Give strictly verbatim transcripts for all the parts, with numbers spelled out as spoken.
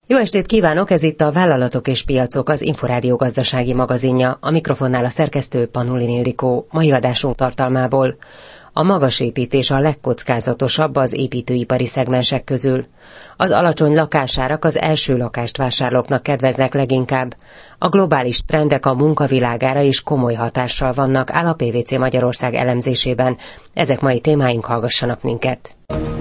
Jó estét kívánok, ez itt a Vállalatok és Piacok, az Inforádió gazdasági magazinja. A mikrofonnál a szerkesztő Panulin Ildikó. Mai adásunk tartalmából: a magasépítés a legkockázatosabb az építőipari szegmensek közül. Az alacsony lakásárak az első lakást vásárlóknak kedveznek leginkább. A globális trendek a munkavilágára is komoly hatással vannak, áll a pé vé cé Magyarország elemzésében. Ezek mai témáink, hallgassanak minket.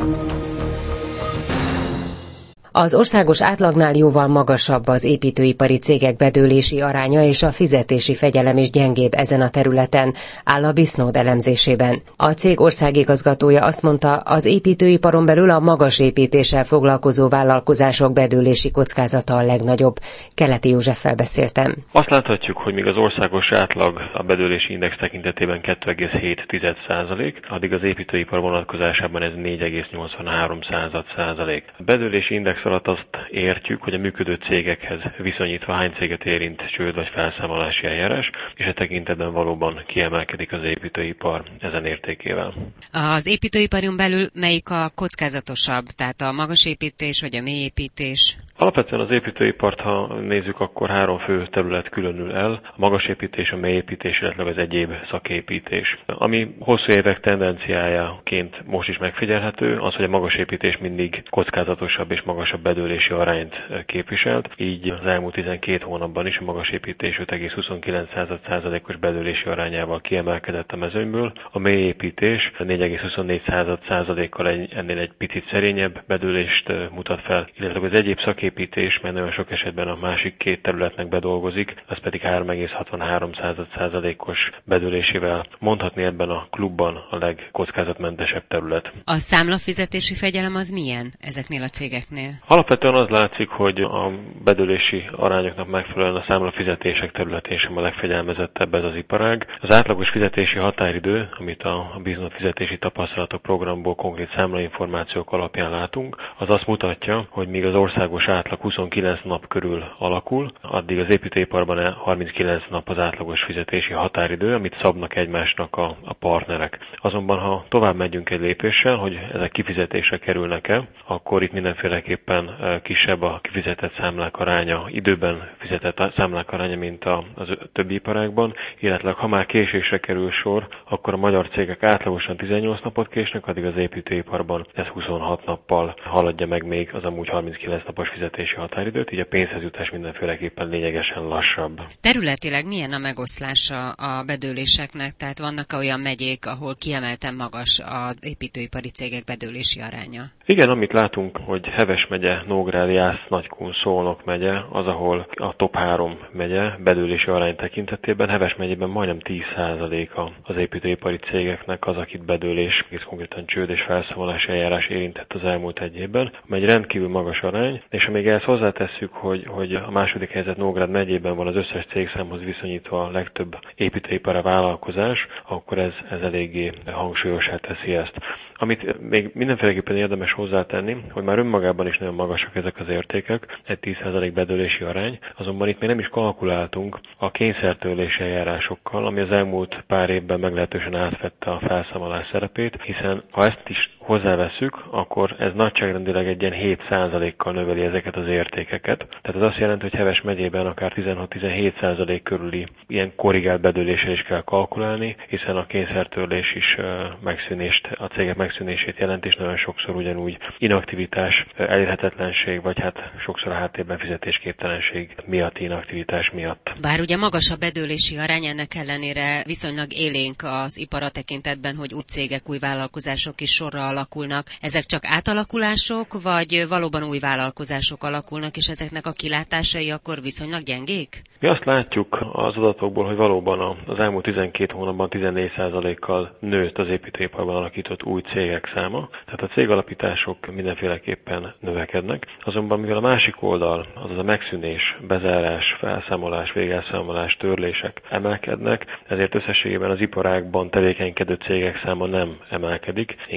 Az országos átlagnál jóval magasabb az építőipari cégek bedőlési aránya, és a fizetési fegyelem is gyengébb ezen a területen, áll a Bisnode elemzésében. A cég országigazgatója azt mondta, az építőiparon belül a magas építéssel foglalkozó vállalkozások bedőlési kockázata a legnagyobb. Keleti Józseffel beszéltem. Azt láthatjuk, hogy míg az országos átlag a bedőlési index tekintetében kettő egész hét százalék, addig az építőipar vonatkozásában ez négy egész nyolcvanhárom százalék. A bedőlési index alatt azt értjük, hogy a működő cégekhez viszonyítva hány céget érint csőd vagy felszámolási eljárás, és e tekintetben valóban kiemelkedik az építőipar ezen értékével. Az építőiparon belül melyik a kockázatosabb, tehát a magas építés vagy a mély építés? Alapvetően az építőipart, ha nézzük, akkor három fő terület különül el: a magas építés, a mély építés, illetve az egyéb szaképítés. Ami hosszú évek tendenciájaként most is megfigyelhető, az, hogy a magas építés mindig kockázatosabb és magasabb bedőlési arányt képviselt. Így az elmúlt tizenkét hónapban is a magas építés öt egész huszonkilenc százalékos bedőlési arányával kiemelkedett a mezőnyből. A mély építés négy egész huszonnégy százalékkal ennél egy picit szerényebb bedőlést mutat fel, illetve az egyéb szaképítés, mert nagyon sok esetben a másik két területnek bedolgozik, az pedig három egész hatvanhárom százalékos bedőlésével mondhatni ebben a klubban a legkockázatmentesebb terület. A számlafizetési fegyelem az milyen ezeknél a cégeknél? Alapvetően az látszik, hogy a bedőlési arányoknak megfelelően a számlafizetések területén sem a legfegyelmezettebb ez az iparág. Az átlagos fizetési határidő, amit a Bisnode fizetési tapasztalatok programból konkrét számlainformációk alapján látunk, az azt mutatja, hogy míg az országos átlag huszonkilenc nap körül alakul, addig az építőiparban harminckilenc nap az átlagos fizetési határidő, amit szabnak egymásnak a, a partnerek. Azonban, ha tovább megyünk egy lépéssel, hogy ezek kifizetésre kerülnek-e, akkor itt mindenféleképpen kisebb a kifizetett számlák aránya, időben fizetett számlák aránya, mint az többi iparágban, illetve ha már késésre kerül sor, akkor a magyar cégek átlagosan tizennyolc napot késnek, addig az építőiparban ez huszonhat nappal haladja meg még az amúgy harminckilenc napos fizetési határidőt, így a pénzhez jutás mindenféleképpen lényegesen lassabb. Területileg milyen a megoszlása a bedőléseknek? Tehát vannak olyan megyék, ahol kiemelten magas az építőipari cégek bedőlési aránya? Igen, amit látunk, hogy Heves megye, Nógrád, Jász, Nagykun, Szolnok megye az, ahol a top három megye bedőlési arány tekintetében. Heves megyében majdnem tíz százaléka az építőipari cégeknek az, akit bedőlés, egész konkrétan csőd és felszámolási eljárás érintett az elmúlt egy évben, amely egy rendkívül magas arány, és amíg ezt hozzátesszük, hogy, hogy a második helyzet Nógrád megyében van az összes cégszámhoz viszonyítva a legtöbb építőipari vállalkozás, akkor ez, ez eléggé hangsúlyosá teszi ezt. Amit még mindenféleképpen érdemes hozzátenni, hogy már önmagában is nagyon magasak ezek az értékek, egy tíz százalék bedőlési arány, azonban itt még nem is kalkuláltunk a kényszertörlési eljárásokkal, ami az elmúlt pár évben meglehetősen átvette a felszámolás szerepét, hiszen ha ezt is hozzáveszünk, akkor ez nagyságrendileg egy ilyen hét százalékkal növeli ezeket az értékeket. Tehát ez azt jelenti, hogy Heves megyében akár tizenhat-tizenhét százalék körüli ilyen korrigált bedőléssel is kell kalkulálni, hiszen a kényszertörlés is megszűnést, a cégek megszűnését jelent, és nagyon sokszor ugyanúgy inaktivitás, elérhetetlenség, vagy hát sokszor a háttérben fizetésképtelenség miatt, inaktivitás miatt. Bár ugye magas a bedőlési arány, ennek ellenére viszonylag élénk az ipara tekintetben, hogy új cégek, új vállalkozások is sorra alakulnak. Ezek csak átalakulások, vagy valóban új vállalkozások alakulnak, és ezeknek a kilátásai akkor viszonylag gyengék? Mi azt látjuk az adatokból, hogy valóban az elmúlt tizenkét hónapban tizennégy százalékkal nőtt az építőiparban alakított új cégek száma, tehát a cégalapítások mindenféleképpen növekednek. Azonban mivel a másik oldal, azaz a megszűnés, bezárás, felszámolás, végelszámolás, törlések emelkednek, ezért összességében az iparágban tevékenykedő cégek száma nem emelkedik, inkább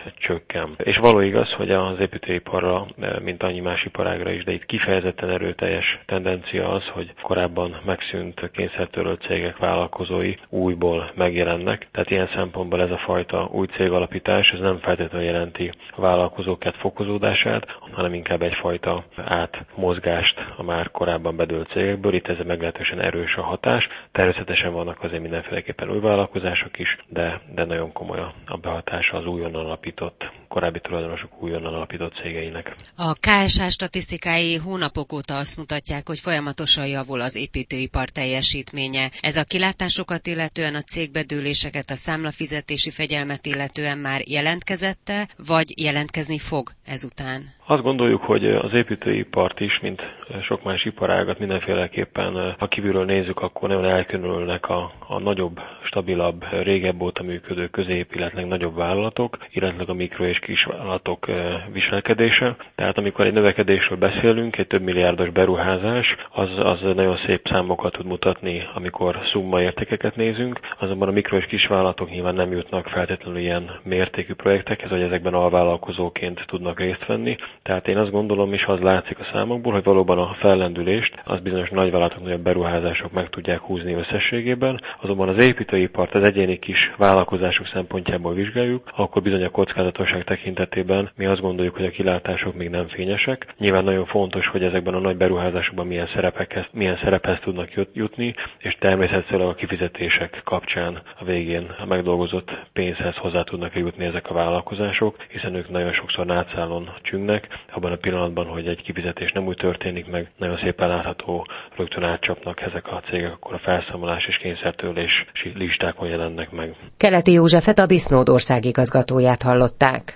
csökken. És való igaz, hogy az építőiparra, mint annyi más iparágra is, de itt kifejezetten erőteljes tendencia az, hogy korábban megszűnt kényszertörölt cégek vállalkozói újból megjelennek. Tehát ilyen szempontból ez a fajta új cégalapítás, ez nem feltétlenül jelenti a vállalkozók fokozódását, hanem inkább egyfajta átmozgást a már korábban bedőlt cégekből. Itt ez meglehetősen erős a hatás. Természetesen vannak azért mindenféleképpen új vállalkozások is, de, de nagyon komoly a behatása az újonnan alapított, korábbi tulajdonosok újonnan alapított cégeinek. A ká es há statisztikái hónapok óta azt mutatják, hogy folyamatosan javul az építőipar teljesítménye. Ez a kilátásokat illetően, a cégbedőléseket, a számlafizetési fegyelmet illetően már jelentkezette, vagy jelentkezni fog ezután? Azt gondoljuk, hogy az építőipart is, mint sok más iparágat mindenféleképpen, ha kívülről nézzük, akkor nagyon elkülönülnek a, a nagyobb, stabilabb, régebb óta működő közép, illetve nagyobb vállalatok, illetve a mikro- és kisvállalatok viselkedése. Tehát amikor egy növekedésről beszélünk, egy több milliárdos beruházás, az, az nagyon szép számokat tud mutatni, amikor szumma értékeket nézünk, azonban a mikro- és kisvállalatok nyilván nem jutnak feltétlenül ilyen mértékű projektekhez, hogy ezekben alvállalkozóként tudnak részt venni. Tehát én azt gondolom, és az látszik a számokból, hogy valóban a fellendülést az bizonyos nagyvállalatok, nagyobb beruházások meg tudják húzni összességében, azonban az építőipart az egyéni kis vállalkozások szempontjából vizsgáljuk, akkor bizony a kockázatosság tekintetében mi azt gondoljuk, hogy a kilátások még nem fényesek. Nyilván nagyon fontos, hogy ezekben a nagy beruházásokban milyen szerepekhez, milyen szerephez tudnak jutni, és természetesen a kifizetések kapcsán a végén a megdolgozott pénzhez hozzá tudnak jutni ezek a vállalkozások, hiszen ők nagyon sokszor nátszálon csüngnek, abban a pillanatban, hogy egy kifizetés nem úgy történik meg, nagyon szépen látható, rögtön átcsapnak ezek a cégek, akkor a felszámolás és kényszertörlési listákon jelennek meg. Keleti Józsefet, a Bisnód országigazgatóját hallották.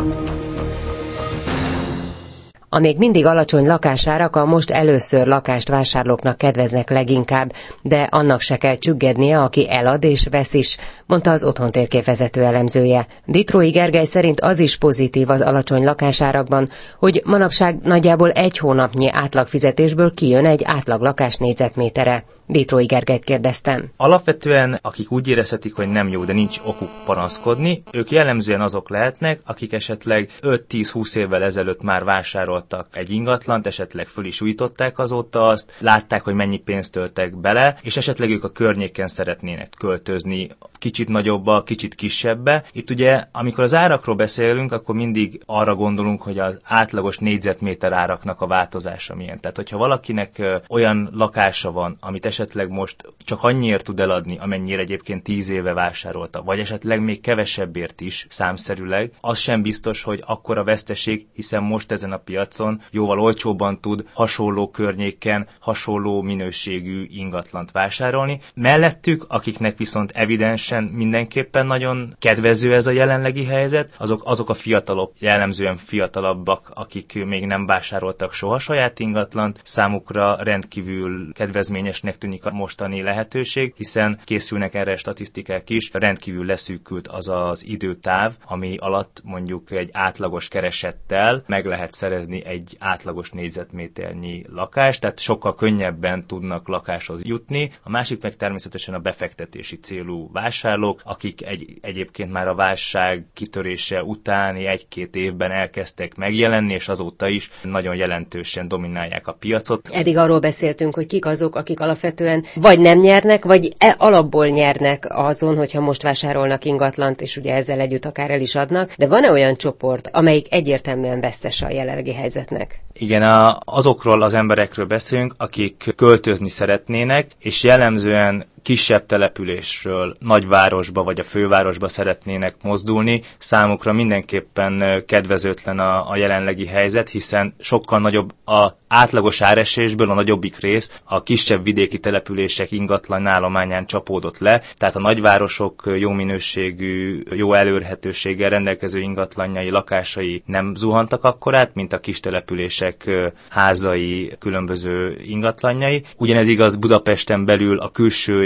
A még mindig alacsony lakásárak a most először lakást vásárlóknak kedveznek leginkább, de annak se kell csüggednie, aki elad és vesz is, mondta az Otthontérkép vezető elemzője. Ditrói Gergely szerint az is pozitív az alacsony lakásárakban, hogy manapság nagyjából egy hónapnyi átlagfizetésből kijön egy átlag lakás négyzetméterre. Ditrói Gergelyt kérdeztem. Alapvetően, akik úgy érezhetik, hogy nem jó, de nincs okuk panaszkodni, ők jellemzően azok lehetnek, akik esetleg öt-tíz-húsz évvel ezelőtt már vásároltak egy ingatlant, esetleg föl is újították azóta azt, látták, hogy mennyi pénzt töltek bele, és esetleg ők a környéken szeretnének költözni, kicsit nagyobba, kicsit kisebbbe. Itt ugye, amikor az árakról beszélünk, akkor mindig arra gondolunk, hogy az átlagos négyzetméter áraknak a változása milyen. Tehát, hogyha valakinek olyan lakása van, amit esetleg most csak annyiért tud eladni, amennyire egyébként tíz éve vásárolta, vagy esetleg még kevesebbért is számszerűleg, az sem biztos, hogy akkora veszteség, hiszen most ezen a piacon jóval olcsóbban tud hasonló környéken, hasonló minőségű ingatlant vásárolni. Mellettük, akiknek viszont evidensen mindenképpen nagyon kedvező ez a jelenlegi helyzet, azok, azok a fiatalok, jellemzően fiatalabbak, akik még nem vásároltak soha saját ingatlant, számukra rendkívül kedvezményesnek tűnik a mostani lehetőség, hiszen készülnek erre statisztikák is, rendkívül leszűkült az az időtáv, ami alatt mondjuk egy átlagos keresettel meg lehet szerezni egy átlagos négyzetméternyi lakást, tehát sokkal könnyebben tudnak lakáshoz jutni. A másik meg természetesen a befektetési célú vásárlók, akik egy, egyébként már a válság kitörése utáni egy-két évben elkezdtek megjelenni, és azóta is nagyon jelentősen dominálják a piacot. Eddig arról beszéltünk, hogy kik azok, akik alapvetően vagy nem nyernek, vagy e alapból nyernek azon, hogyha most vásárolnak ingatlant, és ugye ezzel együtt akár el is adnak, de van-e olyan csoport, amelyik egyértelműen vesztes a jelenlegi helyzetnek? Igen, a, azokról az emberekről beszélünk, akik költözni szeretnének, és jellemzően kisebb településről nagyvárosba vagy a fővárosba szeretnének mozdulni, számukra mindenképpen kedvezőtlen a, a jelenlegi helyzet, hiszen sokkal nagyobb a átlagos áresésből a nagyobbik rész a kisebb vidéki települések ingatlan állományán csapódott le, tehát a nagyvárosok jó minőségű, jó elérhetőséggel rendelkező ingatlanjai, lakásai nem zuhantak akkorát, mint a kis települések házai, különböző ingatlanjai. Ugyanez igaz Budapesten belül a külső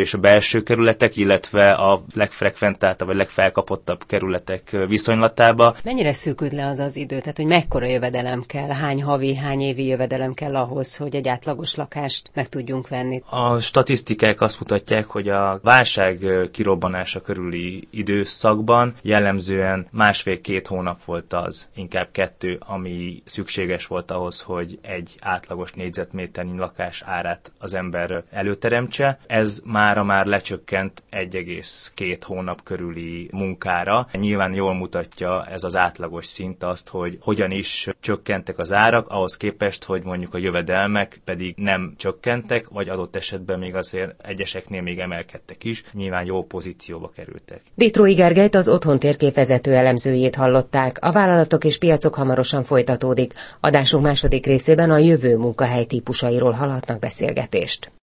és a belső kerületek, illetve a legfrekventáltabb vagy legfelkapottabb kerületek viszonylatába. Mennyire szűkült le az az idő? Tehát, hogy mekkora jövedelem kell, hány havi, hány évi jövedelem kell ahhoz, hogy egy átlagos lakást meg tudjunk venni? A statisztikák azt mutatják, hogy a válság kirobbanása körüli időszakban jellemzően másfél-két hónap volt az, inkább kettő, ami szükséges volt ahhoz, hogy egy átlagos négyzetméternyi lakás árát az ember előteremtse. Ez mára már lecsökkent egy egész két hónap körüli munkára. Nyilván jól mutatja ez az átlagos szint azt, hogy hogyan is csökkentek az árak, ahhoz képest, hogy mondjuk a jövedelmek pedig nem csökkentek, vagy adott esetben még azért egyeseknél még emelkedtek is. Nyilván jó pozícióba kerültek. Détrói Gergelyt, az Otthon térképvezető elemzőjét hallották. A vállalatok és piacok hamarosan folytatódik. Adásunk második részében a jövő munkahely típusairól hallhatnak beszélgetést.